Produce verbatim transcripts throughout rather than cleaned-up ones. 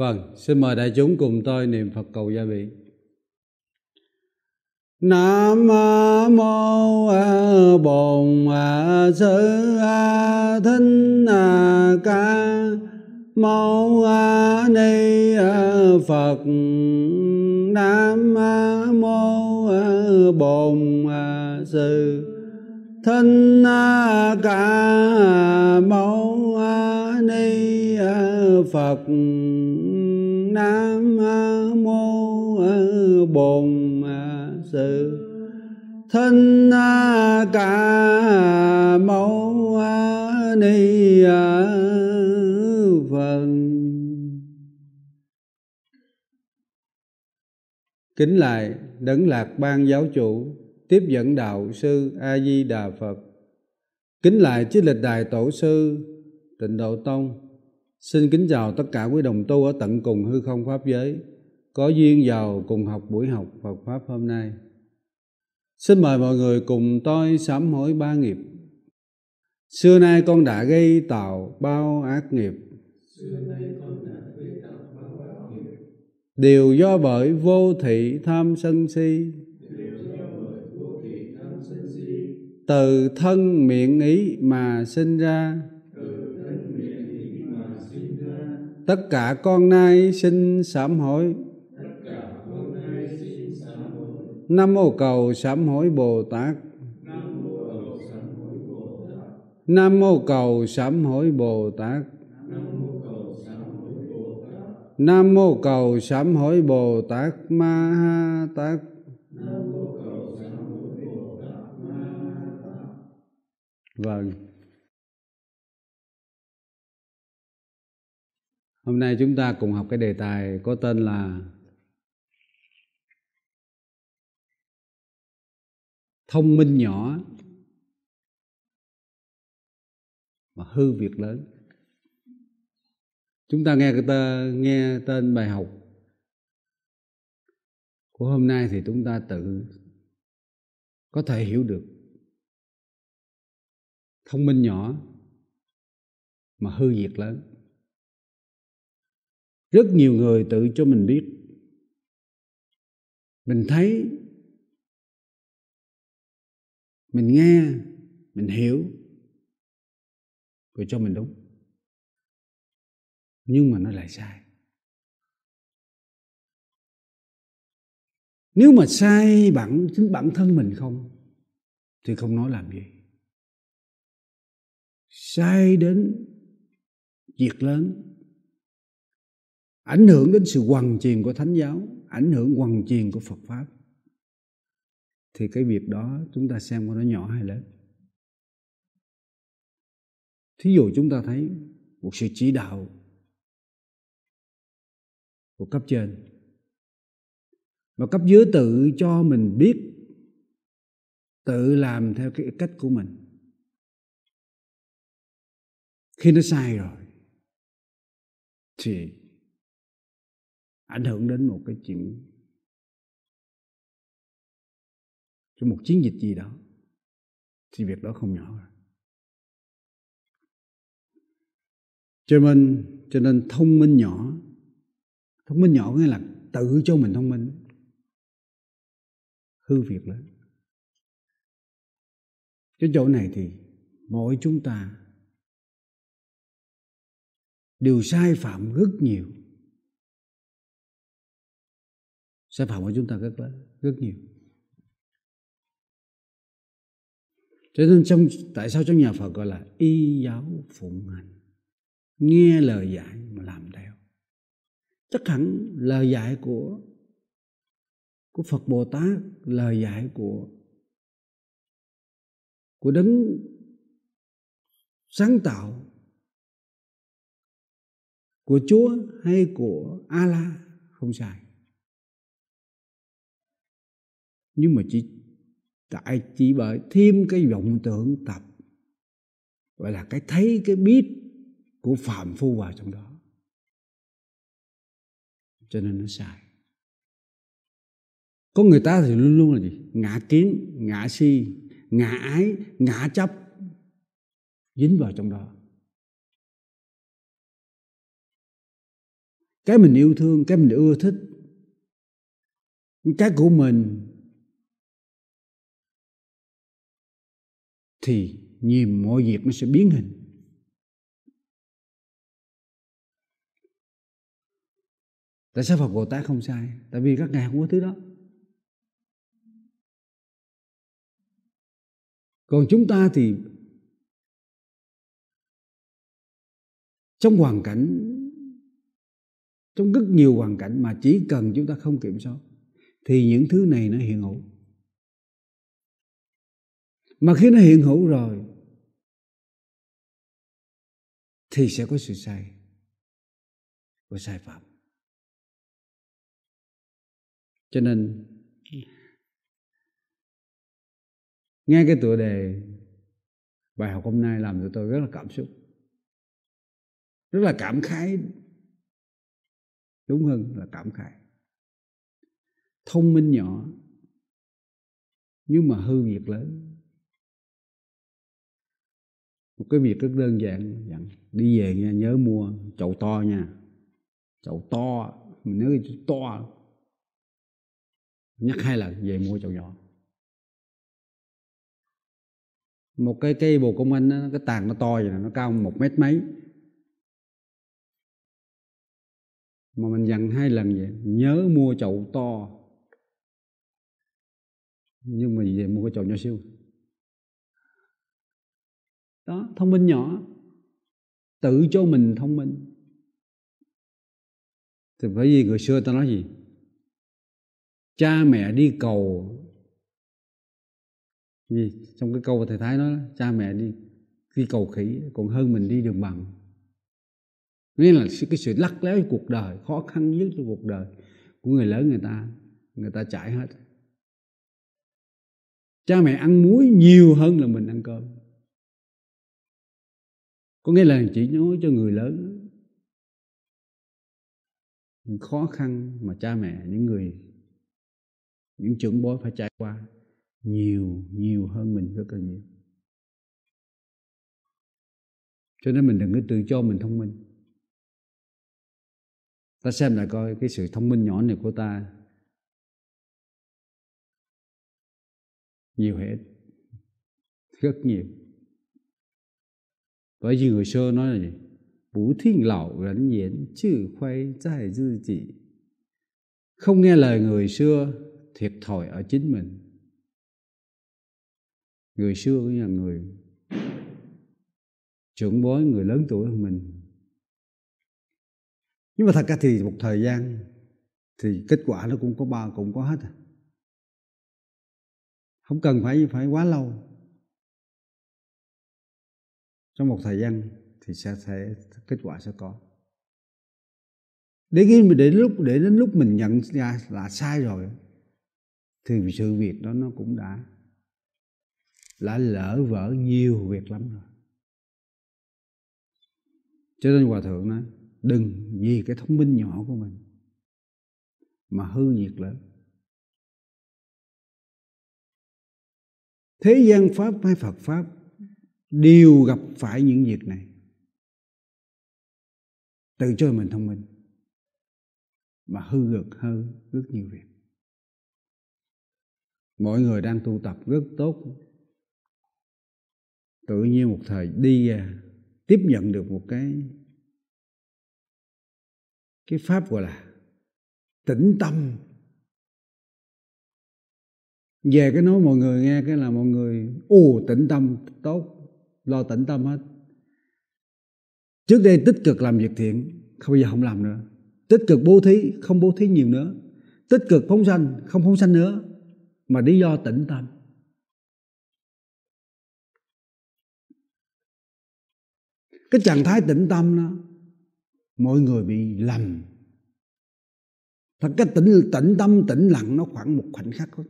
Vâng, xin mời đại chúng cùng tôi niệm Phật cầu gia bị. Nam mô Bổn Sư Thích Ca Mâu Ni Phật. Nam mô Bổn Sư Thích Ca Mâu Ni Phật. Nam mô Bổn Sư Thích Ca Mâu Ni Phật. Kính lại Đấng Lạc Ban Giáo Chủ, tiếp dẫn đạo sư A Di Đà Phật. Kính lại chư lịch đại tổ sư Tịnh Độ Tông. Xin kính chào tất cả quý đồng tu ở tận cùng hư không pháp giới có duyên vào cùng học buổi học Phật pháp hôm nay. Xin mời mọi người cùng tôi sám hối ba nghiệp. Xưa nay con đã gây tạo bao ác nghiệp, đều do bởi vô thị tham sân si, từ thân miệng ý mà sinh ra. Tất cả con nay xin sám hối. Nam mô cầu sám hối Bồ Tát. Nam mô cầu sám hối Bồ Tát. Nam mô cầu sám hối Bồ Tát Ma Ha Tát. Vâng. Hôm nay chúng ta cùng học cái đề tài có tên là thông minh nhỏ mà hư việc lớn. Chúng ta nghe cái tên, nghe tên bài học của hôm nay thì chúng ta tự có thể hiểu được. Thông minh nhỏ mà hư việc lớn. Rất nhiều người tự cho mình biết, mình thấy, mình nghe, mình hiểu, rồi cho mình đúng. Nhưng mà nó lại sai. Nếu mà sai bản chính bản thân mình không thì không nói làm gì. Sai đến việc lớn, ảnh hưởng đến sự hoằng truyền của Thánh giáo, ảnh hưởng hoằng truyền của Phật Pháp, thì cái việc đó chúng ta xem có nó nhỏ hay lớn. Thí dụ chúng ta thấy một sự chỉ đạo của cấp trên, mà cấp dưới tự cho mình biết, tự làm theo cái cách của mình. Khi nó sai rồi thì ảnh hưởng đến một cái chuyện, cho một chiến dịch gì đó, thì việc đó không nhỏ rồi. Cho nên, cho nên thông minh nhỏ, thông minh nhỏ nghĩa là tự cho mình thông minh, hư việc lớn. Cái chỗ này thì mỗi chúng ta đều sai phạm rất nhiều. Sai phạm của chúng ta rất lớn, rất nhiều. Cho nên trong, tại sao trong nhà Phật gọi là y giáo phụng hành, nghe lời dạy mà làm theo. Chắc hẳn lời dạy của của Phật Bồ Tát, lời dạy của của đấng sáng tạo, của Chúa hay của A-la không sai. Nhưng mà chỉ tại chỉ bởi thêm cái vọng tưởng tập, gọi là cái thấy cái biết của phàm phu vào trong đó, cho nên nó sai. Có người ta thì luôn luôn là gì? Ngã kiến, ngã si, ngã ái, ngã chấp, dính vào trong đó. cái mình yêu thương, cái mình ưa thích, cái của mình, thì nhìn mọi việc nó sẽ biến hình. Tại sao Phật Bồ Tát không sai? Tại vì các ngài không có thứ đó. Còn chúng ta thì trong hoàn cảnh, trong rất nhiều hoàn cảnh mà chỉ cần chúng ta không kiểm soát thì những thứ này nó hiện hữu. Mà khi nó hiện hữu rồi thì sẽ có sự sai, có sai phạm. Cho nên nghe cái tựa đề bài học hôm nay làm cho tôi rất là cảm xúc, rất là cảm khái, đúng hơn là cảm khái. Thông minh nhỏ nhưng mà hư việc lớn. Một cái việc rất đơn giản, dặn đi về nha, nhớ mua chậu to nha, chậu to, mình nhớ cái chậu to, nhắc hai lần về mua chậu nhỏ. Một cái cây bồ công anh đó, cái tàn nó to vậy nè, nó cao một mét mấy, mà mình dặn hai lần vậy, nhớ mua chậu to, nhưng mà về mua cái chậu nhỏ xíu. Đó, thông minh nhỏ, tự cho mình thông minh. Thì bởi vì người xưa ta nói gì? Cha mẹ đi cầu gì? Trong cái câu thầy Thái nói, cha mẹ đi đi cầu khỉ còn hơn mình đi đường bằng. Nghĩa là cái sự lắt léo của cuộc đời, khó khăn nhất trong cuộc đời của người lớn người ta, người ta trải hết. Cha mẹ ăn muối nhiều hơn là mình ăn cơm. Có nghĩa là chỉ nói cho người lớn những khó khăn mà cha mẹ, những người, những trưởng bối phải trải qua nhiều, nhiều hơn mình rất là nhiều. Cho nên mình đừng có tự cho mình thông minh. Ta xem lại coi cái sự thông minh nhỏ này của ta nhiều hết, rất nhiều. Bởi vì người xưa nói là gì? Bú thiên lão rắn yến, chữ khoai在自己. Không nghe lời người xưa, thiệt thòi ở chính mình. Người xưa cũng là người trưởng bối, người lớn tuổi hơn mình. Nhưng mà thật ra thì một thời gian thì kết quả nó cũng có ba, cũng có hết. Không cần phải phải quá lâu. Trong một thời gian thì sẽ, sẽ kết quả sẽ có. Để khi để đến lúc để đến lúc mình nhận ra là sai rồi thì sự việc đó nó cũng đã đã lỡ vỡ nhiều việc lắm rồi. Cho nên Hòa Thượng nói đừng vì cái thông minh nhỏ của mình mà hư việc lớn. Thế gian Pháp hay Phật Pháp đều gặp phải những việc này. Tự cho mình thông minh mà hư gật hơn rất nhiều việc. Mọi người đang tu tập rất tốt, tự nhiên một thời đi tiếp nhận được một cái cái pháp gọi là tĩnh tâm. Về cái nói mọi người nghe cái là mọi người ồ tĩnh tâm tốt, lo tĩnh tâm hết. Trước đây tích cực làm việc thiện, không bây giờ không làm nữa. Tích cực bố thí, không bố thí nhiều nữa. Tích cực phóng sanh, không phóng sanh nữa, mà lý do tĩnh tâm. Cái trạng thái tĩnh tâm đó, mọi người bị lầm. Thật cái tĩnh, tĩnh tâm, tĩnh lặng nó khoảng một khoảnh khắc thôi.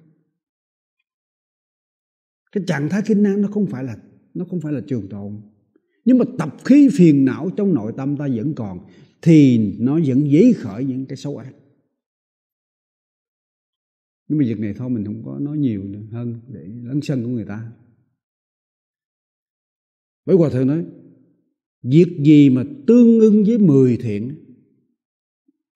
Cái trạng thái kinh năng nó không phải là nó không phải là trường tồn. Nhưng mà tập khí phiền não trong nội tâm ta vẫn còn thì nó vẫn dấy khởi những cái xấu ác. Nhưng mà việc này thôi mình không có nói nhiều nữa hơn để lấn sân của người ta. Bởi Hòa Thượng nói việc gì mà tương ưng với mười thiện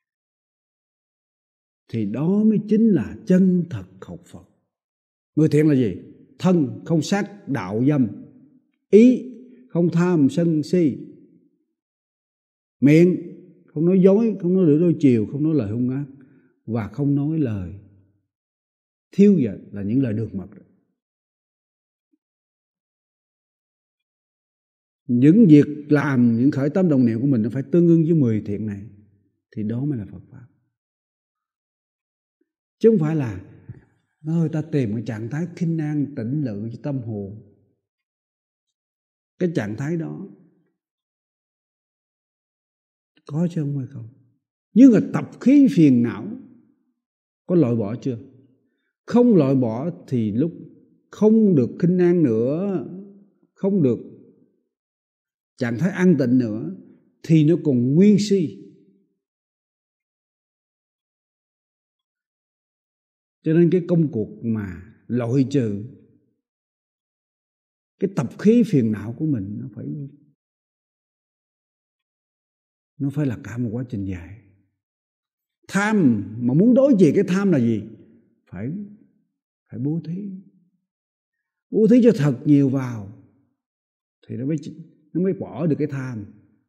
thì đó mới chính là chân thật học Phật. Người thiện là gì? Thân không sát đạo dâm, ý không tham sân si, miệng không nói dối, không nói lưỡi đôi chiều, không nói lời hung ác, và không nói lời thiếu dệt là những lời đường mật. Những việc làm, những khởi tâm đồng niệm của mình nó phải tương ưng với mười thiện này, thì đó mới là Phật Pháp. Chứ không phải là người ta tìm cái trạng thái khinh an tĩnh lự cho tâm hồn. Cái trạng thái đó có chứ không phải không. Nhưng mà tập khí phiền não có loại bỏ chưa? Không loại bỏ thì lúc không được khinh an nữa, không được trạng thái an tịnh nữa, thì nó còn nguyên si. Cho nên cái công cuộc mà loại trừ cái tập khí phiền não của mình, nó phải nó phải là cả một quá trình dài. Tham mà muốn đối trị cái tham là gì? Phải phải bố thí, bố thí cho thật nhiều vào thì nó mới nó mới bỏ được cái tham.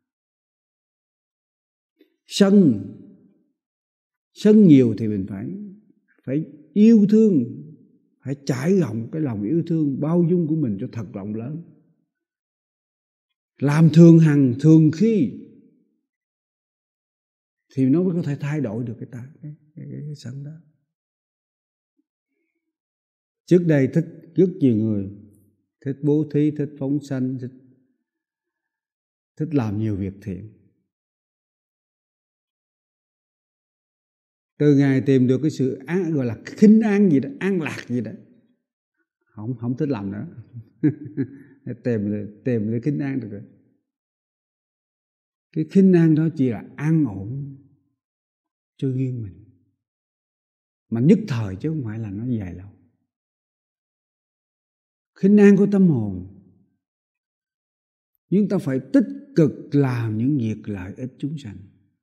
Sân sân nhiều thì mình phải phải yêu thương, phải trải rộng cái lòng yêu thương bao dung của mình cho thật rộng lớn. Làm thường hằng thường khi thì nó mới có thể thay đổi được cái ta cái, cái, cái, cái sân đó. Trước đây thích rất nhiều người thích bố thí, thích phóng sanh, thích thích làm nhiều việc thiện. Từ ngày tìm được cái sự an, gọi là khinh an gì đó, an lạc gì đó, không không thích làm nữa. tìm tìm để khinh an được rồi. Cái khinh an đó chỉ là an ổn cho riêng mình, mà nhất thời chứ không phải là nó dài lâu. Khinh an của tâm hồn, nhưng ta phải tích cực làm những việc lợi ích chúng sanh.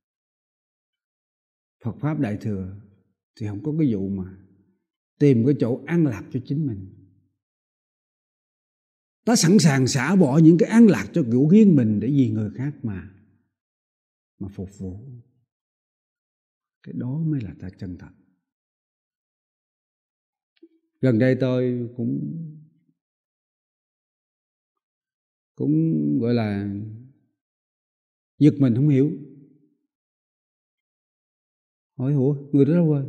Phật Pháp Đại Thừa thì không có cái vụ mà tìm cái chỗ an lạc cho chính mình. Ta sẵn sàng xả bỏ những cái an lạc cho kiểu riêng mình để vì người khác mà mà phục vụ. Cái đó mới là ta chân thật. Gần đây tôi cũng cũng gọi là giật mình không hiểu. Hỏi ủa, người đó đâu rồi?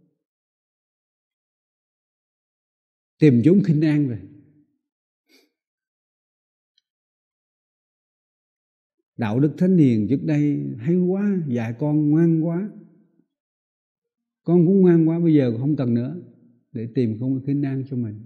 Tìm chúng khinh an rồi. Đạo đức thánh hiền trước đây hay quá, dạy con ngoan quá. Con cũng ngoan quá, bây giờ không cần nữa, để tìm không khinh an cho mình.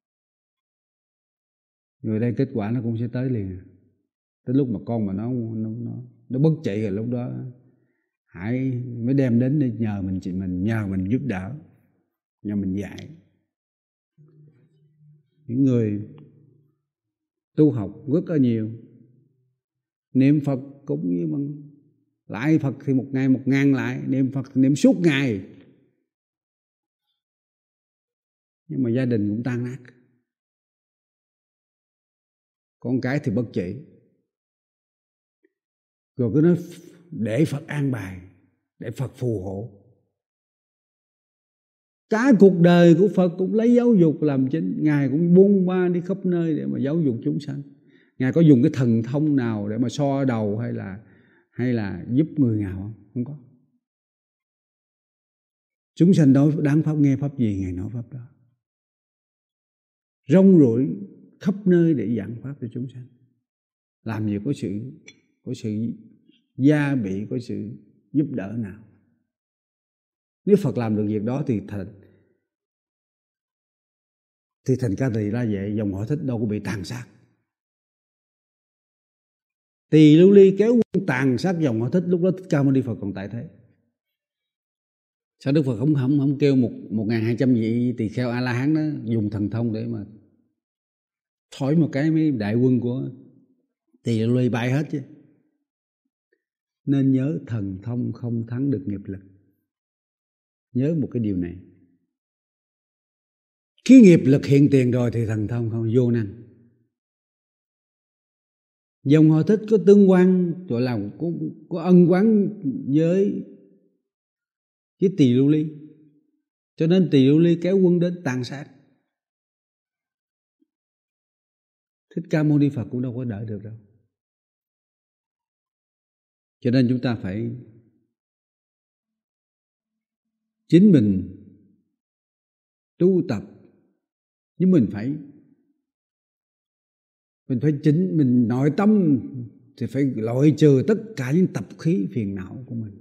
Rồi đây kết quả nó cũng sẽ tới liền. Tới lúc mà con mà nó nó nó, nó bất trị rồi, lúc đó hãy mới đem đến để nhờ mình chị mình nhờ mình giúp đỡ, nhờ mình dạy. Những người tu học rất là nhiều, niệm Phật cũng như bằng lại Phật thì một ngày một ngàn lại, niệm Phật niệm suốt ngày, nhưng mà gia đình cũng tan nát, con cái thì bất trị. Rồi cứ nói để Phật an bài, để Phật phù hộ. Cả cuộc đời của Phật cũng lấy giáo dục làm chính. Ngài cũng buôn ba đi khắp nơi để mà giáo dục chúng sanh. Ngài có dùng cái thần thông nào để mà so đầu hay là hay là giúp người nào không? Không có. Chúng sanh đó đáng pháp nghe pháp gì Ngài nói pháp đó. Rong ruổi khắp nơi để giảng pháp cho chúng sanh. Làm gì có sự có sự gia bị, có sự giúp đỡ nào. Nếu Phật làm được việc đó thì thành thì thành Ca Tỳ La Vệ dòng họ Thích đâu có bị tàn sát. Tỳ Lưu Ly kéo quân tàn sát dòng họ Thích, lúc đó Thích Ca Mâu Ni Phật còn tại thế. Sao Đức Phật không không không kêu một một ngàn hai trăm vị tỳ kheo A La Hán đó dùng thần thông để mà thổi một cái mấy đại quân của Tỳ Lưu Ly bại hết chứ. Nên nhớ thần thông không thắng được nghiệp lực. Nhớ một cái điều này. Khi nghiệp lực hiện tiền rồi thì thần thông không vô năng. Dòng họ Thích có tương quan, gọi là có, có ân oán với với Tỳ Lưu Ly, cho nên Tỳ Lưu Ly kéo quân đến tàn sát. Thích Ca Mâu Ni Phật cũng đâu có đợi được đâu. Cho nên chúng ta phải chính mình tu tập, nhưng mình phải mình phải chính mình nội tâm thì phải loại trừ tất cả những tập khí phiền não của mình.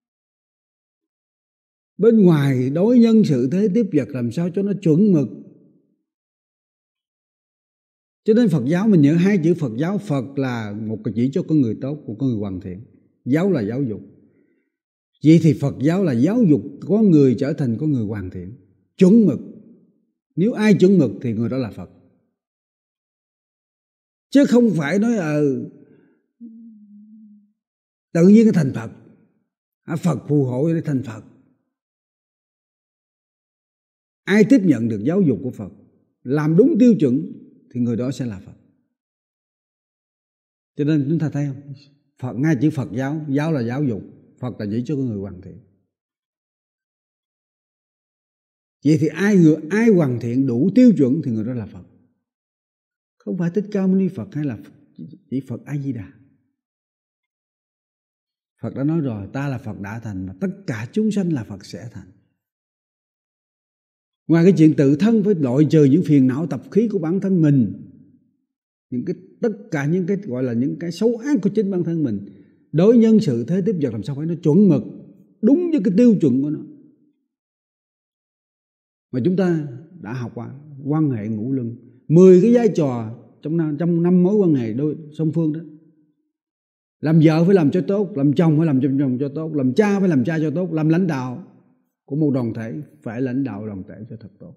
Bên ngoài đối nhân sự thế tiếp vật làm sao cho nó chuẩn mực. Cho nên Phật giáo mình nhớ hai chữ Phật giáo. Phật là một cái chỉ cho con người tốt, của con người hoàn thiện. Giáo là giáo dục. Vậy thì Phật giáo là giáo dục có người trở thành con người hoàn thiện, chuẩn mực. Nếu ai chuẩn mực thì người đó là Phật. Chứ không phải nói ờ tự nhiên thành Phật, Phật phù hộ để thành Phật. Ai tiếp nhận được giáo dục của Phật, làm đúng tiêu chuẩn thì người đó sẽ là Phật. Cho nên chúng ta thấy không? Phật, ngay chữ Phật giáo, giáo là giáo dục, Phật là chỉ cho người hoàn thiện. Vậy thì ai người ai hoàn thiện đủ tiêu chuẩn thì người đó là Phật. Không phải Thích Ca Mâu Ni Phật hay là chỉ Phật A Di Đà. Phật đã nói rồi, ta là Phật đã thành, mà tất cả chúng sanh là Phật sẽ thành. Ngoài cái chuyện tự thân phải loại trừ những phiền não tập khí của bản thân mình, những cái tất cả những cái gọi là những cái xấu ác của chính bản thân mình, đối nhân sự thế tiếp vật làm sao phải nó chuẩn mực, đúng với cái tiêu chuẩn của nó. Mà chúng ta đã học qua quan hệ ngũ luân, mười cái vai trò trong năm, trong năm mối quan hệ đôi song phương đó. Làm vợ phải làm cho tốt, làm chồng phải làm cho chồng cho tốt, làm cha phải làm cha cho tốt, làm lãnh đạo của một đoàn thể phải lãnh đạo đoàn thể cho thật tốt.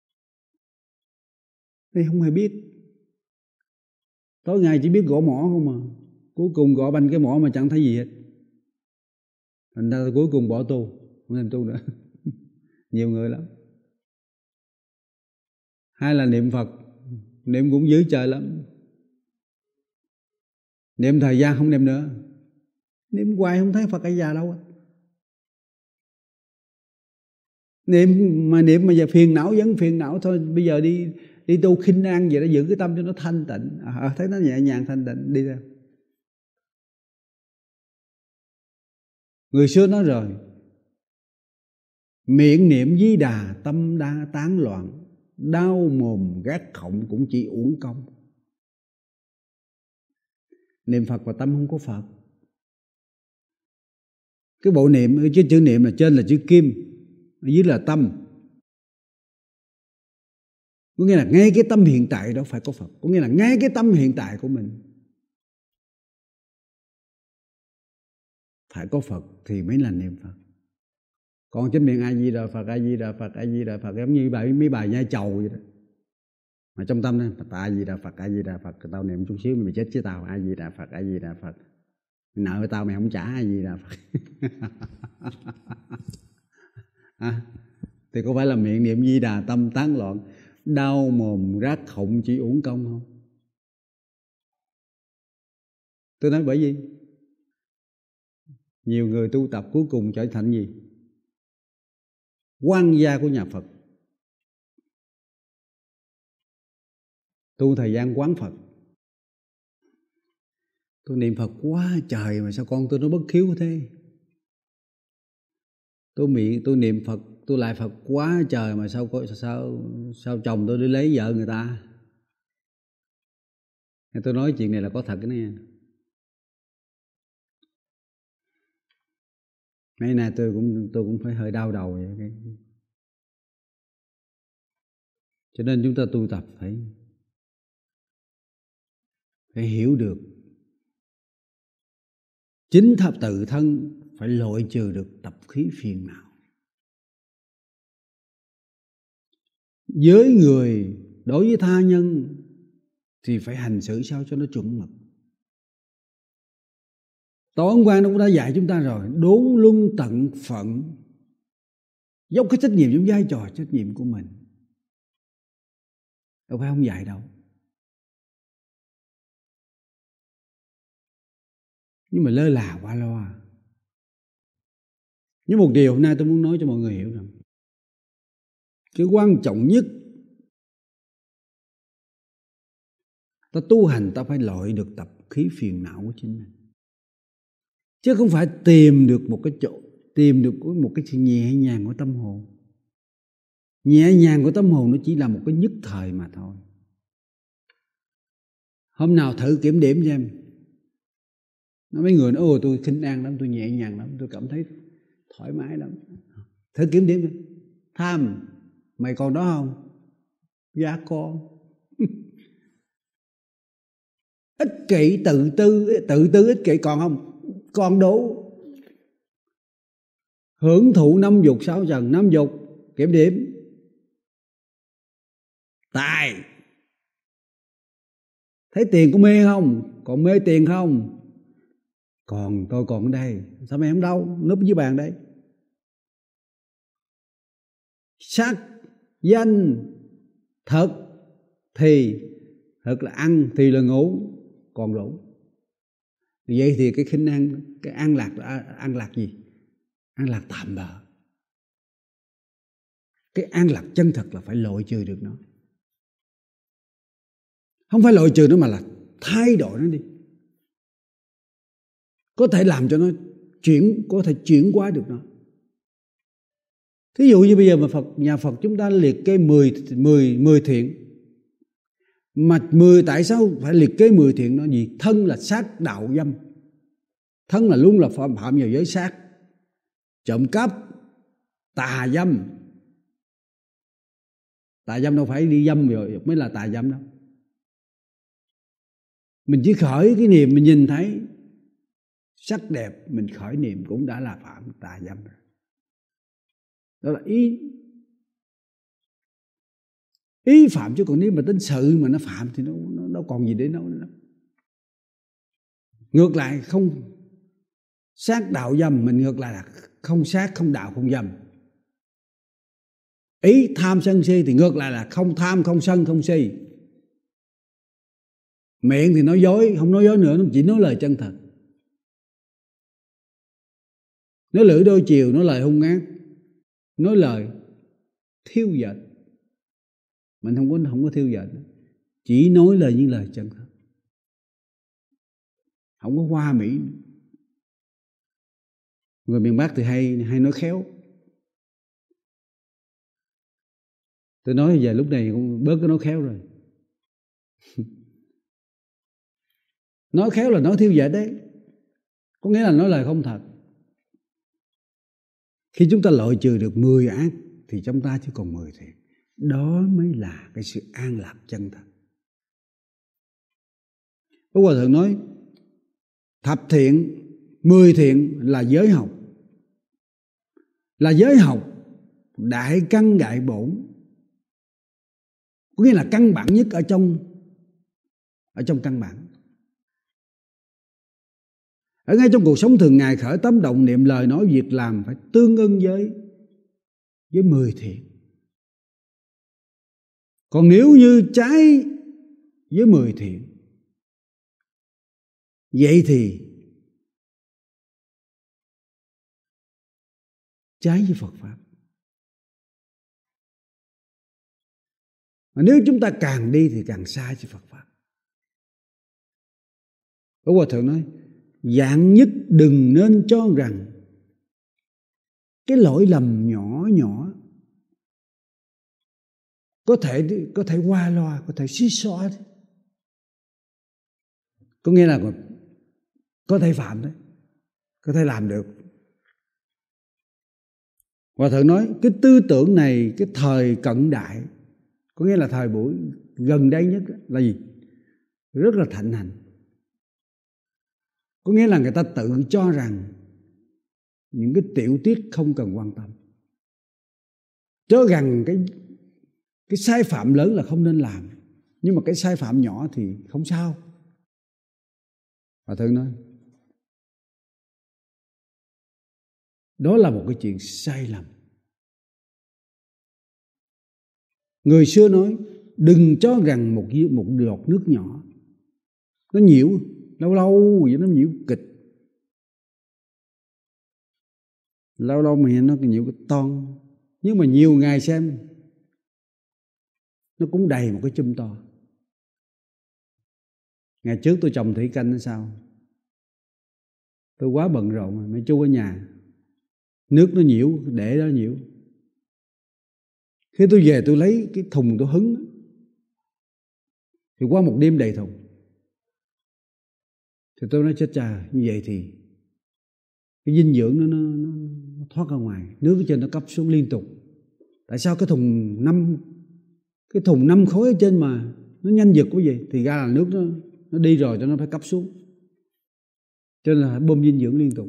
Thì không hề biết, tối ngày chỉ biết gõ mỏ không mà, cuối cùng gõ banh cái mỏ mà chẳng thấy gì hết. Thành ra cuối cùng bỏ tu, không làm tu nữa. Nhiều người lắm. Hay là niệm Phật, niệm cũng dữ trời lắm. Niệm thời gian không niệm nữa, niệm hoài không thấy Phật A Di Đà đâu. Niệm mà niệm mà giờ phiền não vẫn phiền não thôi. Bây giờ đi đi tu khinh an vậy đó, giữ cái tâm cho nó thanh tịnh, à, thấy nó nhẹ nhàng thanh tịnh đi ra. Người xưa nói rồi, miệng niệm Di Đà tâm đa tán loạn, đau mồm gác khổng cũng chỉ uổng công. Niệm Phật và tâm không có Phật. Cái bộ niệm, cái chữ niệm là trên là chữ kim, dưới là tâm. Có nghĩa là ngay cái tâm hiện tại đó phải có Phật. Có nghĩa là ngay cái tâm hiện tại của mình phải có Phật thì mới là niệm Phật. Còn trên miệng A Di Đà Phật, A Di Đà Phật, A Di Đà Phật giống như bài mấy bài nhai trầu vậy đó. Mà trong tâm đó, A Di Đà Phật, A Di Đà Phật, tao niệm chút xíu mày chết chứ tao, A Di Đà Phật, A Di Đà Phật. Nợ với tao mày không trả, A Di Đà Phật. À, thì có phải là miệng niệm Di Đà tâm tán loạn, đau mồm rát khụng chỉ uổng công không? Tôi nói bởi vì nhiều người tu tập cuối cùng trở thành gì? Quan gia của nhà Phật. Tu thời gian quán Phật. Tôi niệm Phật quá trời mà sao con tôi nó bất hiếu thế? Tôi miệng tôi niệm Phật, tôi lại Phật quá trời mà sao sao sao chồng tôi đi lấy vợ người ta? Tôi nói chuyện này là có thật cái này. Mấy nay tôi cũng tôi cũng phải hơi đau đầu vậy. Cho nên chúng ta tu tập phải phải hiểu được chính thập tự thân, phải loại trừ được tập khí phiền não. Với người, đối với tha nhân thì phải hành xử sao cho nó chuẩn mực. Tổ Ấn Quang cũng đã dạy chúng ta rồi, đốn luân tận phận, dốc cái trách nhiệm, giống vai trò trách nhiệm của mình. Đâu phải không dạy đâu. Nhưng mà lơ là qua loa. Nhưng một điều hôm nay tôi muốn nói cho mọi người hiểu rằng cái quan trọng nhất, ta tu hành ta phải loại được tập khí phiền não của chính mình, chứ không phải tìm được một cái chỗ, tìm được một cái sự nhẹ nhàng của tâm hồn. Nhẹ nhàng của tâm hồn nó chỉ là một cái nhất thời mà thôi. Hôm nào thử kiểm điểm cho em. Mấy người nói ồ tôi khinh an lắm, tôi nhẹ nhàng lắm, tôi cảm thấy thoải mái lắm. Thử kiểm điểm đi. Tham, mày còn đó không? Dạ con. Ích kỷ, tự tư, tự tư ích kỷ còn không? Còn đủ. Hưởng thụ năm dục sáu trần, năm dục kiểm điểm. Tài, thấy tiền có mê không? Còn mê tiền không? Còn tôi còn ở đây. Sao mày không đâu? Núp dưới bàn đây. Sắc, danh, thực thì, thực là ăn, thì là ngủ, còn đủ. Vậy thì cái khinh an, cái an lạc là an lạc gì? An lạc tạm bợ. Cái an lạc chân thật là phải loại trừ được nó. Không phải loại trừ nó mà là thay đổi nó đi. Có thể làm cho nó chuyển, có thể chuyển hóa được nó. Thí dụ như bây giờ mà Phật, nhà Phật chúng ta liệt kê mười, mười, mười thiện. Mà mười tại sao phải liệt kê mười thiện nó gì? Thân là sát đạo dâm. Thân là luôn là phạm phạm vào giới sát, trộm cắp, tà dâm. Tà dâm đâu phải đi dâm rồi mới là tà dâm đâu. Mình chỉ khởi cái niệm mình nhìn thấy sắc đẹp, mình khởi niệm cũng đã là phạm tà dâm rồi. Đó là ý ý phạm, chứ còn nếu mà tính sự mà nó phạm thì nó nó, nó còn gì để nói nữa. Ngược lại không sát đạo dâm, mình ngược lại là không sát, không đạo, không dâm. Ý tham sân si thì ngược lại là không tham, không sân, không si. Miệng thì nói dối, không nói dối nữa, nó chỉ nói lời chân thật. Nói lưỡi đôi chiều, nói lời hung ác, nói lời thiêu dệt. Mình không có không có thiêu dệt, chỉ nói lời những lời chân thật, không có hoa mỹ. Người miền Bắc thì hay hay nói khéo. Tôi nói giờ lúc này cũng bớt cái nói khéo rồi. Nói khéo là nói thiêu dệt đấy, có nghĩa là nói lời không thật. Khi chúng ta loại trừ được mười ác thì chúng ta chỉ còn mười thiện. Đó mới là cái sự an lạc chân thật. Đức Hòa Thượng nói thập thiện, mười thiện là giới học, là giới học đại căn đại bổn, có nghĩa là căn bản nhất ở trong ở trong căn bản. Ở ngay trong cuộc sống thường ngày, khởi tâm động niệm, lời nói việc làm phải tương ưng với với mười thiện. Còn nếu như trái với mười thiện, vậy thì trái với Phật Pháp. Mà nếu chúng ta càng đi thì càng xa với Phật Pháp. Đức Hòa Thượng nói dạng nhất đừng nên cho rằng cái lỗi lầm nhỏ nhỏ có thể có thể qua loa, có thể xí xóa đấy. Có nghĩa là có thể phạm đấy, có thể làm được. Hòa Thượng nói cái tư tưởng này, cái thời cận đại, có nghĩa là thời buổi gần đây nhất là gì? Rất là thịnh hành. Có nghĩa là người ta tự cho rằng những cái tiểu tiết không cần quan tâm, cho rằng cái cái sai phạm lớn là không nên làm, nhưng mà cái sai phạm nhỏ thì không sao. Hòa Thượng nói đó là một cái chuyện sai lầm. Người xưa nói đừng cho rằng một một giọt nước nhỏ, nó nhiễu lâu lâu vậy, nó nhiễu kịch, lâu lâu mà nó nhiễu cái ton, nhưng mà nhiều ngày xem nó cũng đầy một cái chum to. Ngày trước tôi trồng thủy canh sao, tôi quá bận rộn, mấy chú ở nhà nước nó nhiễu, để đó nhiễu. Khi tôi về tôi lấy cái thùng tôi hứng, thì qua một đêm đầy thùng. Thì tôi nói chết cha, như vậy thì cái dinh dưỡng nó, nó, nó thoát ra ngoài, nước ở trên nó cấp xuống liên tục. Tại sao cái thùng năm cái thùng năm khối ở trên mà nó nhanh giật quá vậy? Thì ra là nước nó nó đi rồi cho nó phải cấp xuống, cho nên là bơm dinh dưỡng liên tục.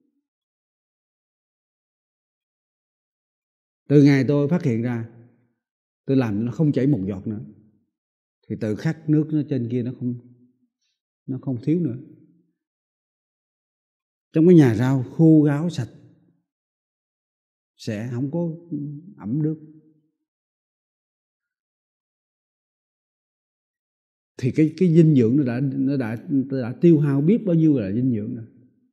Từ ngày tôi phát hiện ra, tôi làm nó không chảy một giọt nữa, thì tự khắc nước nó trên kia nó không nó không thiếu nữa. Trong cái nhà rau khô ráo sạch sẽ không có ẩm nước. Thì cái cái dinh dưỡng nó đã nó đã nó đã tiêu hao biết bao nhiêu là dinh dưỡng rồi.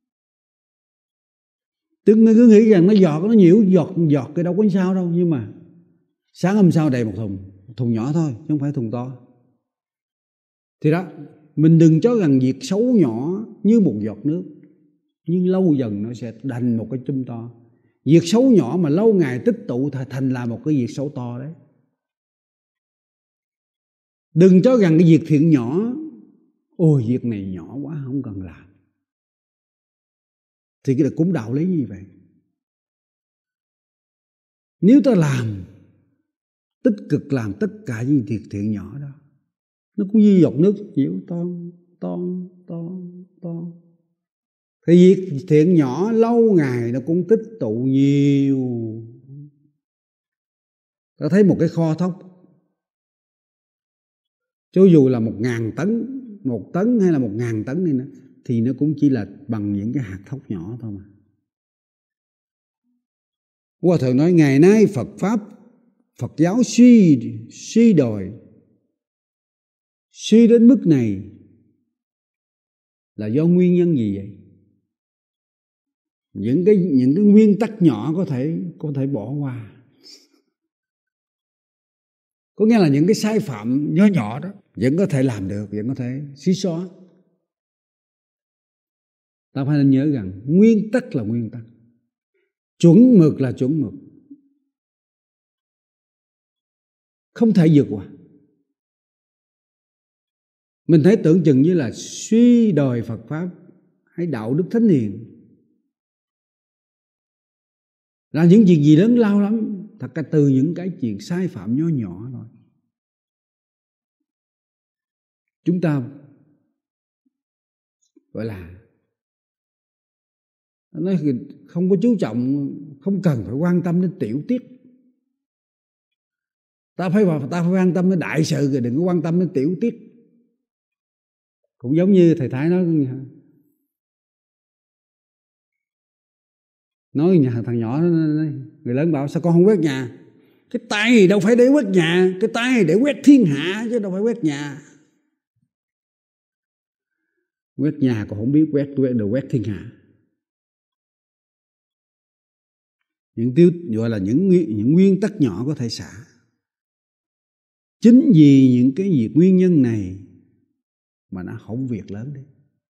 Tức ngươi cứ nghĩ rằng nó giọt nó nhiễu giọt giọt cái đâu có sao đâu, nhưng mà sáng hôm sau đầy một thùng, một thùng nhỏ thôi chứ không phải thùng to. Thì đó, mình đừng cho rằng việc xấu nhỏ như một giọt nước, nhưng lâu dần nó sẽ thành một cái chum to. Việc xấu nhỏ mà lâu ngày tích tụ thành là một cái việc xấu to đấy. Đừng cho rằng cái việc thiện nhỏ, ôi việc này nhỏ quá không cần làm. Thì cái là cũng đạo lý như vậy. Nếu ta làm, tích cực làm tất cả những việc thiện nhỏ đó, nó cũng như giọt nước nhiễu ton, ton, ton, ton. Thì việc thiện nhỏ lâu ngày nó cũng tích tụ nhiều. Ta thấy một cái kho thóc, cho dù là một ngàn tấn, một tấn hay là một ngàn tấn đi nữa, thì nó cũng chỉ là bằng những cái hạt thóc nhỏ thôi mà. Hòa thượng nói ngày nay Phật Pháp, Phật giáo suy, suy đồi, suy đến mức này là do nguyên nhân gì vậy? Những cái, những cái nguyên tắc nhỏ có thể, có thể bỏ qua. Có nghĩa là những cái sai phạm nhỏ nhỏ đó vẫn có thể làm được, vẫn có thể xí xóa. Ta phải nên nhớ rằng nguyên tắc là nguyên tắc, chuẩn mực là chuẩn mực, không thể vượt qua. Mình thấy tưởng chừng như là suy đồi Phật Pháp hay đạo đức thánh hiền là những chuyện gì lớn lao lắm. Thật ra từ những cái chuyện sai phạm nhỏ nhỏ thôi, chúng ta gọi là nói không có chú trọng, không cần phải quan tâm đến tiểu tiết. Ta phải ta phải quan tâm đến đại sự rồi, đừng có quan tâm đến tiểu tiết. Cũng giống như thầy Thái nói, nói nhà thằng nhỏ đó, người lớn bảo sao con không quét nhà? Cái tay đâu phải để quét nhà, cái tay để quét thiên hạ chứ đâu phải quét nhà. Quét nhà còn không biết quét, quét được quét thiên hạ. Những tiêu gọi là những những nguyên tắc nhỏ có thể xả. Chính vì những cái việc nguyên nhân này mà nó hỏng việc lớn đấy.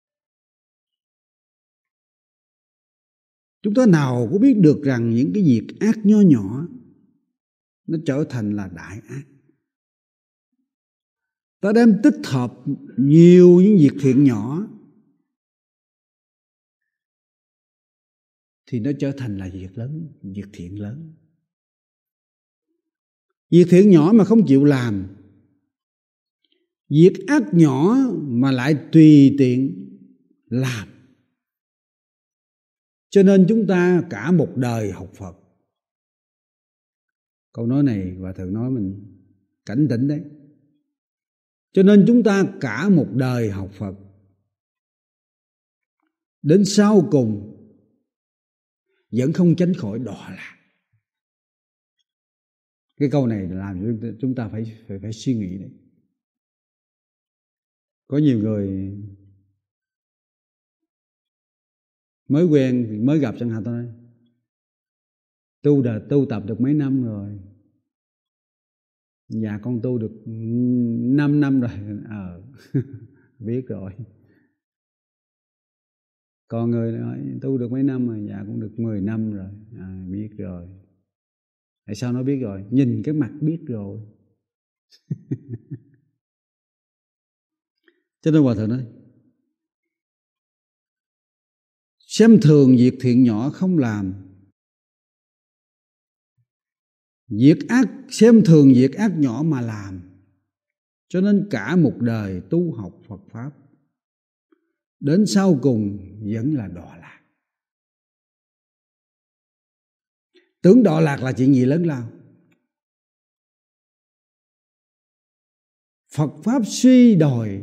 Chúng ta nào có biết được rằng những cái việc ác nho nhỏ nó trở thành là đại ác. Ta đem tích hợp nhiều những việc thiện nhỏ thì nó trở thành là việc lớn, việc thiện lớn. Việc thiện nhỏ mà không chịu làm, việc ác nhỏ mà lại tùy tiện làm. Cho nên chúng ta cả một đời học Phật. Câu nói này Hòa Thượng nói mình cảnh tỉnh đấy. Cho nên chúng ta cả một đời học Phật, đến sau cùng vẫn không tránh khỏi đọa lạc. Cái câu này làm cho chúng ta phải phải, phải suy nghĩ đấy. Có nhiều người mới quen, mới gặp chẳng hạn, tôi nói tu đã tu tập được mấy năm rồi. Dạ con tu được năm năm rồi. Ờ biết rồi. Còn người nói tu được mấy năm rồi. Dạ cũng được mười năm rồi. À, biết rồi. Tại sao nó biết rồi? Nhìn cái mặt biết rồi. Cho nên Hòa Thượng nói, xem thường việc thiện nhỏ không làm, việc ác xem thường việc ác nhỏ mà làm, cho nên cả một đời tu học Phật Pháp, đến sau cùng vẫn là đọa lạc. Tưởng đọa lạc là chuyện gì lớn lao. Phật Pháp suy đồi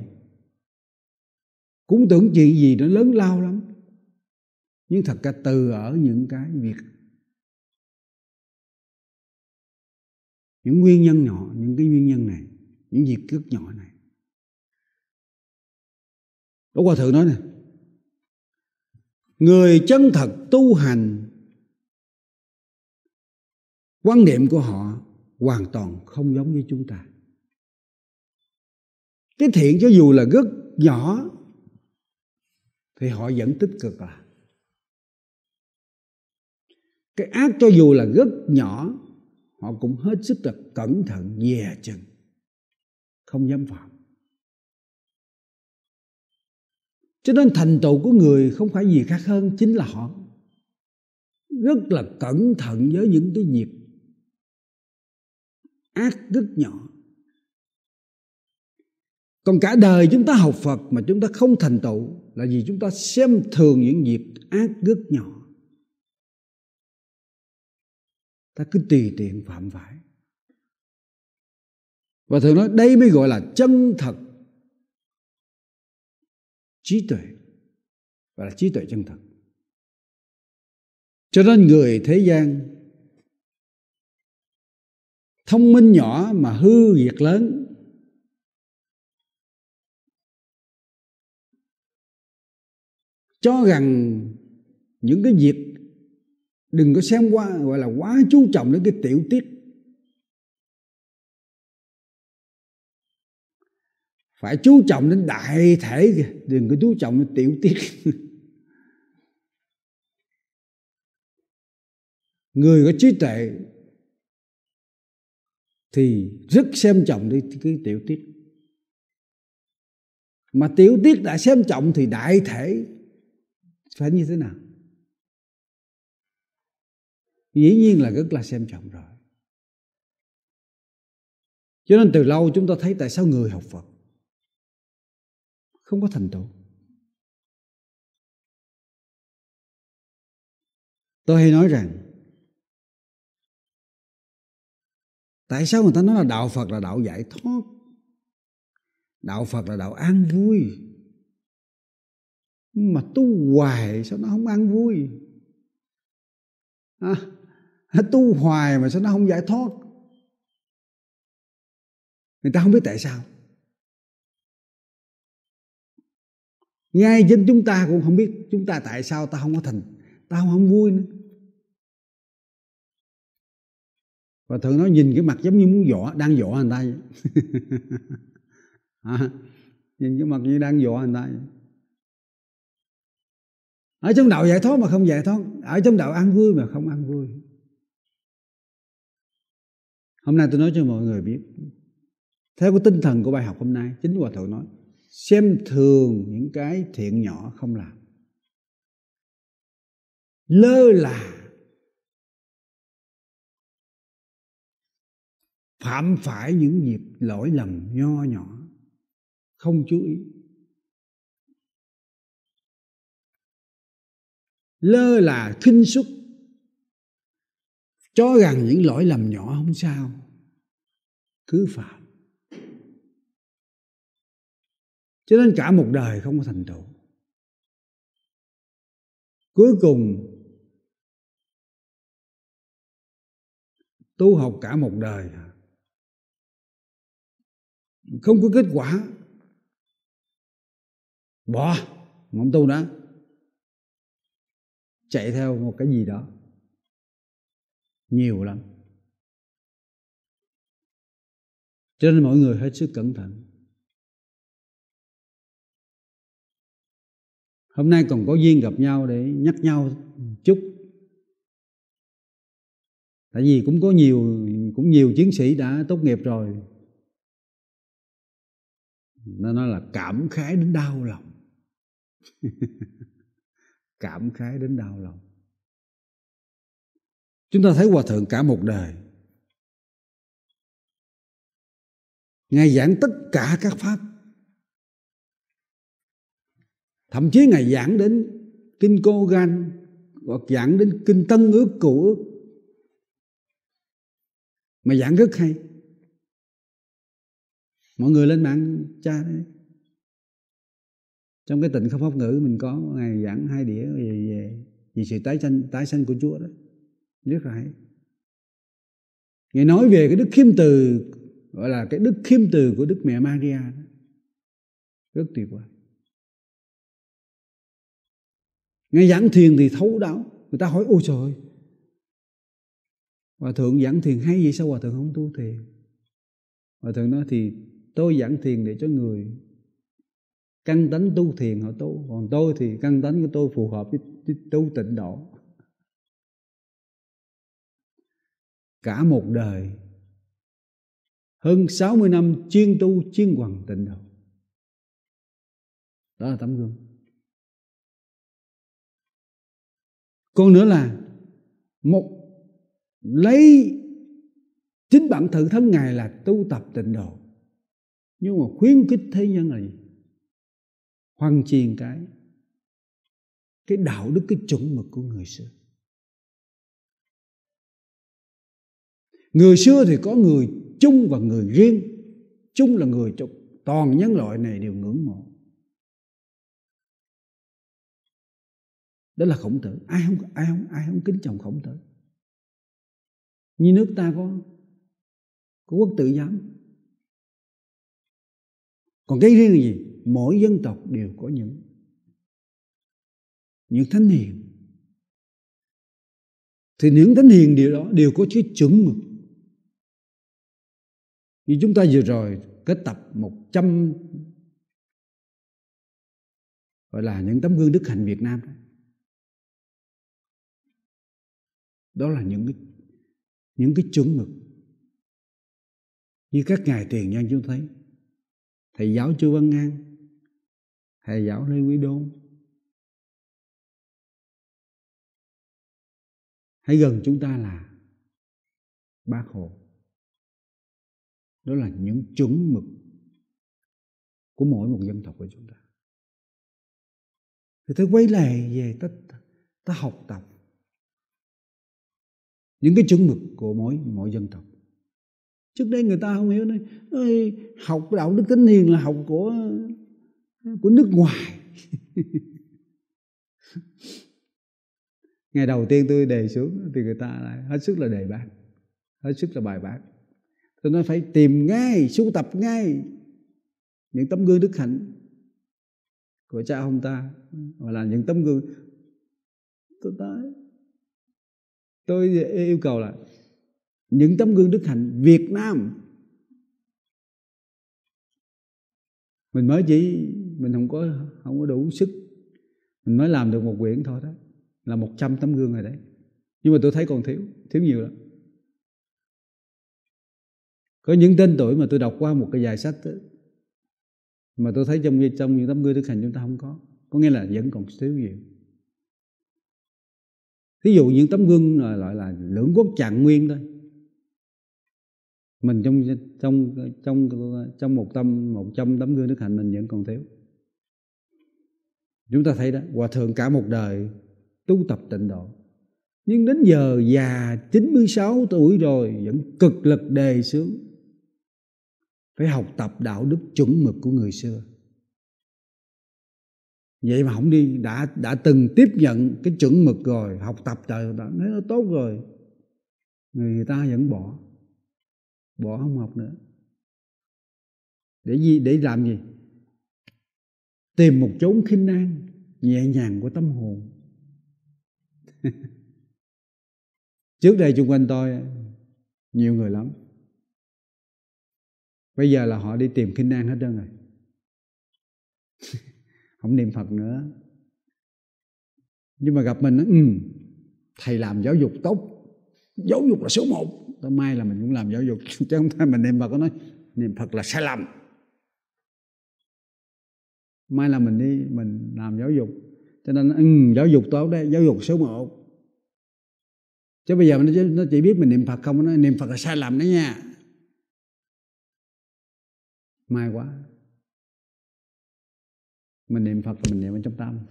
cũng tưởng chuyện gì nó lớn lao lắm. Nhưng thật ra từ ở những cái việc, những nguyên nhân nhỏ, những cái nguyên nhân này, những việc rất nhỏ này. Đó Hòa Thượng nói nè, người chân thật tu hành, quan niệm của họ hoàn toàn không giống với chúng ta. Cái thiện cho dù là rất nhỏ thì họ vẫn tích cực làm. Cái ác cho dù là rất nhỏ, họ cũng hết sức là cẩn thận, dè chừng, không dám phạm. Cho nên thành tựu của người không phải gì khác hơn, chính là họ rất là cẩn thận với những cái việc ác rất nhỏ. Còn cả đời chúng ta học Phật mà chúng ta không thành tựu là vì chúng ta xem thường những việc ác rất nhỏ. Ta cứ tùy tiện phạm phải. Và thường nói đây mới gọi là chân thật trí tuệ, và là trí tuệ chân thật. Cho nên người thế gian thông minh nhỏ mà hư việc lớn. Cho rằng những cái việc đừng có xem qua, gọi là quá chú trọng đến cái tiểu tiết. Phải chú trọng đến đại thể, đừng có chú trọng đến tiểu tiết. Người có trí tuệ thì rất xem trọng đến cái tiểu tiết. Mà tiểu tiết đã xem trọng thì đại thể phải như thế nào? Dĩ nhiên là rất là xem trọng rồi. Cho nên từ lâu chúng ta thấy tại sao người học Phật không có thành tựu. Tôi hay nói rằng tại sao người ta nói là đạo Phật là đạo giải thoát, đạo Phật là đạo an vui, mà tu hoài sao nó không an vui? À, tu hoài mà sao nó không giải thoát? Người ta không biết tại sao. Ngay chính chúng ta cũng không biết chúng ta tại sao ta không có thành, ta không, không vui nữa. Và thường nói nhìn cái mặt giống như muốn dọa, đang dọa người ta vậy. À, nhìn cái mặt như đang dọa người ta vậy. Ở trong đạo giải thoát mà không giải thoát, ở trong đạo an vui mà không an vui. Hôm nay tôi nói cho mọi người biết, theo cái tinh thần của bài học hôm nay, chính Hòa Thượng nói, xem thường những cái thiện nhỏ không làm, lơ là phạm phải những việc lỗi lầm nho nhỏ, không chú ý, lơ là khinh suất, cho rằng những lỗi lầm nhỏ không sao, cứ phạm. Cho nên cả một đời không có thành tựu. Cuối cùng tu học cả một đời không có kết quả, bỏ, không tu nữa, chạy theo một cái gì đó nhiều lắm. Cho nên mọi người hết sức cẩn thận. Hôm nay còn có duyên gặp nhau để nhắc nhau chút. Tại vì cũng có nhiều cũng nhiều chiến sĩ đã tốt nghiệp rồi. Nó nói là cảm khái đến đau lòng. Cảm khái đến đau lòng. Chúng ta thấy Hòa Thượng cả một đời, Ngài giảng tất cả các pháp. Thậm chí Ngài giảng đến Kinh Cô Gan, hoặc giảng đến Kinh Tân Ước, Cựu Ước, mà giảng rất hay. Mọi người lên mạng tra đấy. Trong cái Tịnh Không Pháp Ngữ mình có Ngài giảng hai đĩa về, về, về sự tái sanh, tái sanh của Chúa đó, rất là hay. Ngài nói về cái đức khiêm từ, gọi là cái đức khiêm từ của Đức Mẹ Maria đó, rất tuyệt vời. Ngài giảng thiền thì thấu đáo. Người ta hỏi ôi trời ơi, Hòa Thượng giảng thiền hay vậy, sao Hòa Thượng không tu thiền? Hòa Thượng nói thì tôi giảng thiền để cho người căn tánh tu thiền họ tu, còn tôi thì căn tánh của tôi phù hợp với, với tu tịnh độ. Cả một đời hơn sáu mươi năm chuyên tu chuyên hoằng tịnh độ, đó là tấm gương. Còn nữa là một lấy chính bản thân thân Ngài là tu tập tịnh độ, nhưng mà khuyến khích thế nhân là gì? Hoằng truyền cái cái đạo đức, cái chuẩn mực của người xưa. Người xưa thì có người chung và người riêng. Chung là người cho toàn nhân loại này đều ngưỡng mộ. Đó là Khổng Tử. Ai không ai không ai không kính trọng Khổng Tử. Như nước ta có có Quốc Tử Giám. Còn cái riêng là gì? Mỗi dân tộc đều có những những thánh hiền. Thì những thánh hiền điều đó đều có cái chuẩn mực. Như chúng ta vừa rồi kết tập một trăm gọi là những tấm gương đức hạnh Việt Nam. Đó là những cái, những cái chuẩn mực. Như các ngài tiền nhân chúng thấy, thầy giáo Chu Văn An, thầy giáo Lê Quý Đôn, hay gần chúng ta là Bác Hồ. Đó là những chuẩn mực của mỗi một dân tộc của chúng ta. Thì tôi quay lại về ta, ta học tập những cái chuẩn mực của mỗi mỗi dân tộc. Trước đây người ta không hiểu, nói ơi, học đạo đức thánh hiền là học của của nước ngoài. Ngày đầu tiên tôi đề xuống thì người ta lại hết sức là đề bác, hết sức là bài bác. Tôi nói phải tìm ngay, sưu tập ngay những tấm gương đức hạnh của cha ông ta, hoặc là những tấm gương. Tôi nói, tôi yêu cầu là những tấm gương đức hạnh Việt Nam. Mình mới chỉ mình không có không có đủ sức, mình mới làm được một quyển thôi đó, là một trăm tấm gương rồi đấy. Nhưng mà tôi thấy còn thiếu, thiếu nhiều lắm. Có những tên tuổi mà tôi đọc qua một cái vài sách đó, mà tôi thấy trong trong những tấm gương đức hạnh chúng ta không có, có nghĩa là vẫn còn thiếu nhiều. Ví dụ những tấm gương là gọi là lưỡng quốc trạng nguyên thôi, mình trong trong trong trong một tâm một trăm tấm gương đức hạnh mình vẫn còn thiếu. Chúng ta thấy đó, Hòa Thượng cả một đời tu tập tịnh độ, nhưng đến giờ già chín mươi sáu tuổi rồi vẫn cực lực đề xướng phải học tập đạo đức chuẩn mực của người xưa. Vậy mà không đi, đã đã từng tiếp nhận cái chuẩn mực rồi, học tập trời đã thấy nó tốt rồi, người ta vẫn bỏ, bỏ không học nữa. Để gì? Để làm gì? Tìm một chốn khinh an, nhẹ nhàng của tâm hồn. Trước đây xung quanh tôi nhiều người lắm, bây giờ là họ đi tìm khinh an hết trơn rồi. Không niệm Phật nữa. Nhưng mà gặp mình, ừ, thầy làm giáo dục tốt, giáo dục là số một. Tới mai là mình cũng làm giáo dục, chứ không phải mình niệm Phật có nói niệm Phật là sai lầm. Mai là mình đi mình làm giáo dục, cho nên ừ, giáo dục tốt đấy, giáo dục số một. Chứ bây giờ nó, nó chỉ biết mình niệm Phật không, nó nói niệm Phật là sai lầm đấy nha. May quá, mình niệm Phật mình niệm ở trong tâm.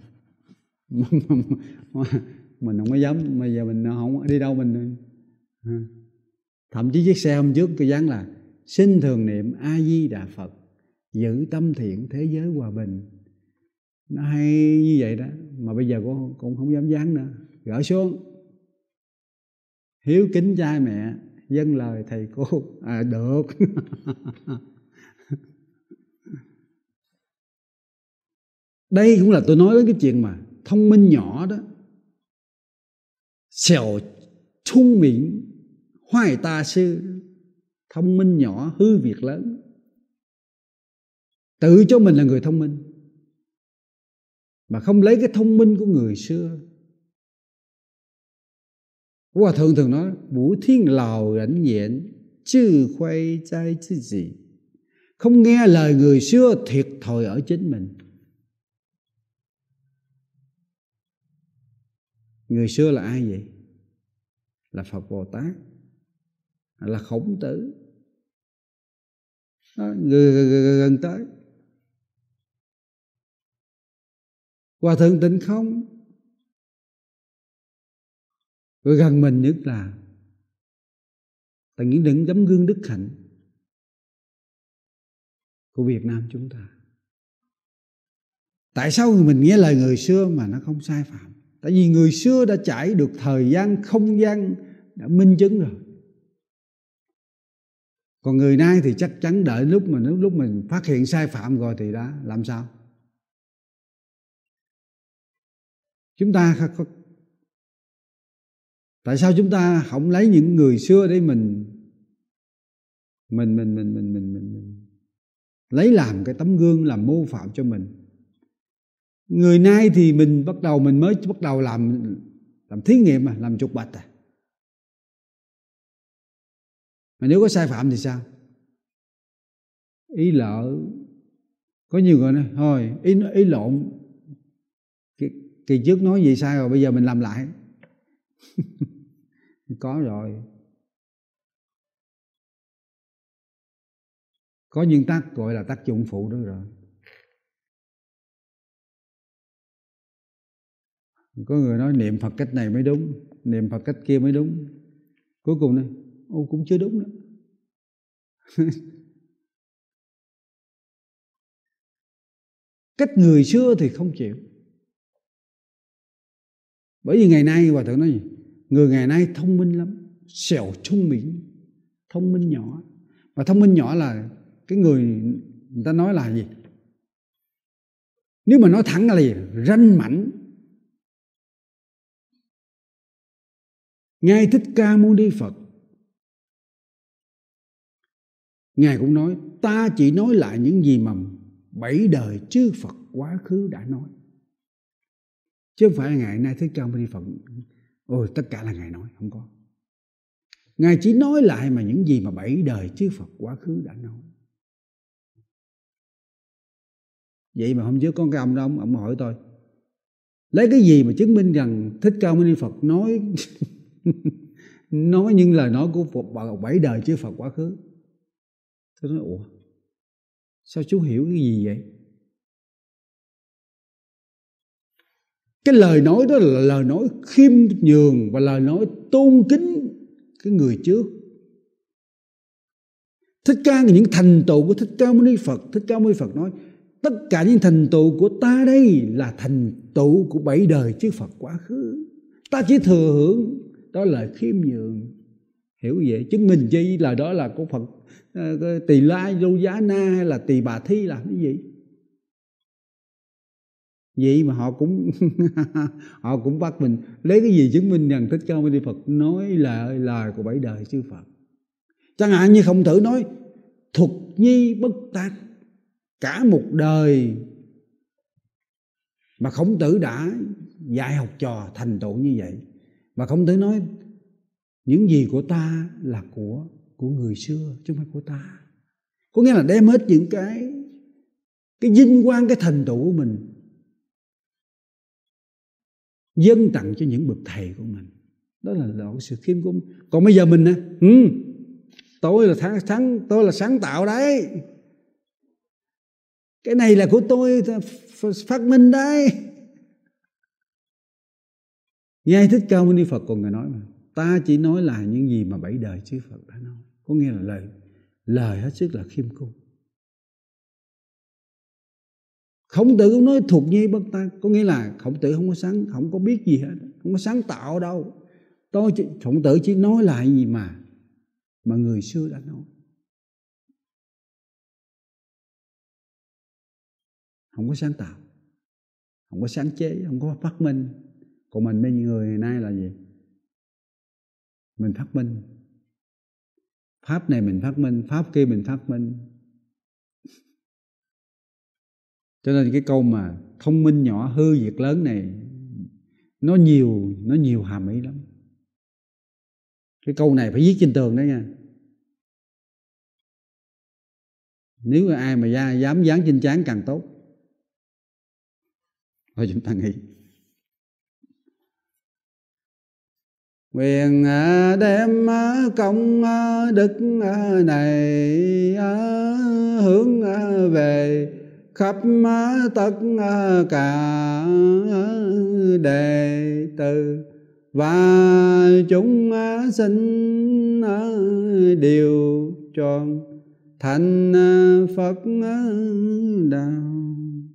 Mình không có dám, bây giờ mình không đi đâu mình. Thậm chí chiếc xe hôm trước cái dán là xin thường niệm A Di Đà Phật, giữ tâm thiện thế giới hòa bình. Nó hay như vậy đó, mà bây giờ con cũng không dám dán nữa, gỡ xuống. Hiếu kính cha mẹ, vâng lời thầy cô. À được. Đây cũng là tôi nói đến cái chuyện mà thông minh nhỏ đó. Xèo trung miệng hoài ta sư, thông minh nhỏ hư việc lớn. Tự cho mình là người thông minh, mà không lấy cái thông minh của người xưa. Hòa thượng thường nói bủ thiên lào rảnh nhện, chư khuây trai chứ gì. Không nghe lời người xưa, thiệt thòi ở chính mình. Người xưa là ai vậy? Là Phật Bồ Tát, là Khổng Tử. Đó, người, người, người gần tới. Hòa thượng Tịnh Không. Rồi gần mình nhất là tại những đựng tấm gương đức hạnh của Việt Nam chúng ta. Tại sao mình nghe lời người xưa mà nó không sai phạm? Tại vì người xưa đã trải được thời gian, không gian, đã minh chứng rồi. Còn người nay thì chắc chắn đợi lúc mà lúc mình phát hiện sai phạm rồi thì đã làm sao? Chúng ta tại sao chúng ta không lấy những người xưa để mình mình mình mình mình mình mình, mình lấy làm cái tấm gương, làm mô phạm cho mình? Người nay thì mình bắt đầu mình mới bắt đầu làm làm thí nghiệm mà làm trục bạch à. Mà nếu có sai phạm thì sao? Ý lỡ, có nhiều người nói thôi ý ý lộn, kỳ, kỳ trước nói gì sai rồi bây giờ mình làm lại. Có rồi. Có những tác gọi là tác dụng phụ đó rồi. Có người nói niệm Phật cách này mới đúng, niệm Phật cách kia mới đúng. Cuối cùng nói ô cũng chưa đúng nữa. Cách người xưa thì không chịu. Bởi vì ngày nay Hòa thượng nói gì? Người ngày nay thông minh lắm, xẻo trung miệng, thông minh nhỏ. Và thông minh nhỏ là cái người người ta nói là gì? Nếu mà nói thẳng là gì? Ranh mãnh. Ngài Thích Ca Mâu Ni Phật, Ngài cũng nói ta chỉ nói lại những gì mà bảy đời chư Phật quá khứ đã nói. Chứ không phải Ngài nay Thích Ca Mâu Ni Phật ôi tất cả là Ngài nói, không có. Ngài chỉ nói lại mà những gì mà bảy đời chư Phật quá khứ đã nói. Vậy mà hôm trước có cái ông đó, ông, ông hỏi tôi lấy cái gì mà chứng minh rằng Thích Ca Mâu Ni Phật nói nói những lời nói của Phật bảy đời chư Phật quá khứ. Tôi nói ủa sao chú hiểu cái gì vậy? Cái lời nói đó là lời nói khiêm nhường và lời nói tôn kính cái người trước. Thích Ca, những thành tựu của Thích Ca Mâu Ni Phật, Thích Ca Mâu Ni Phật nói tất cả những thành tựu của ta đây là thành tựu của bảy đời chư Phật quá khứ. Ta chỉ thừa hưởng, đó là khiêm nhường, hiểu vậy. Chứng minh chi là đó là của Phật uh, Tỳ La Lô Giá Na hay là Tỳ Bà Thi làm cái gì? Vậy mà họ cũng họ cũng bắt mình lấy cái gì chứng minh rằng Thích Ca Mâu Ni Phật nói là lời của bảy đời chư Phật. Chẳng hạn như Khổng Tử nói thuật nhi bất tác, cả một đời mà Khổng Tử đã dạy học trò thành tựu như vậy. Và Khổng Tử nói những gì của ta là của của người xưa chứ không phải của ta. Có nghĩa là đem hết những cái cái vinh quang, cái thành tựu của mình dâng tặng cho những bậc thầy của mình. Đó là, là sự khiêm cung. Còn bây giờ mình nè, ừ, tôi là sáng, sáng tôi là sáng tạo đấy, cái này là của tôi phát minh đấy. Ngài Thích Ca Mâu Ni Phật còn Ngài nói mà, ta chỉ nói là những gì mà bảy đời chư Phật đã nói. Có nghĩa là lời lời hết sức là khiêm cung. Khổng Tử cũng nói thuộc nhi bất tác, có nghĩa là Khổng Tử không có sáng, không có biết gì hết, không có sáng tạo đâu. Tôi chỉ, Khổng Tử chỉ nói lại gì mà mà người xưa đã nói, không có sáng tạo, không có sáng chế, không có phát minh. Còn mình mấy người ngày nay là gì? Mình phát minh, pháp này mình phát minh, pháp kia mình phát minh. Cho nên cái câu mà thông minh nhỏ hư việc lớn này nó nhiều, nó nhiều hàm ý lắm. Cái câu này phải viết trên tường đấy nha. Nếu ai mà dám dán trên trán càng tốt. Thôi chúng ta nghĩ. Nguyện đem công đức này hướng về khắp tất cả đệ tử và chúng sinh đều tròn thành Phật đạo.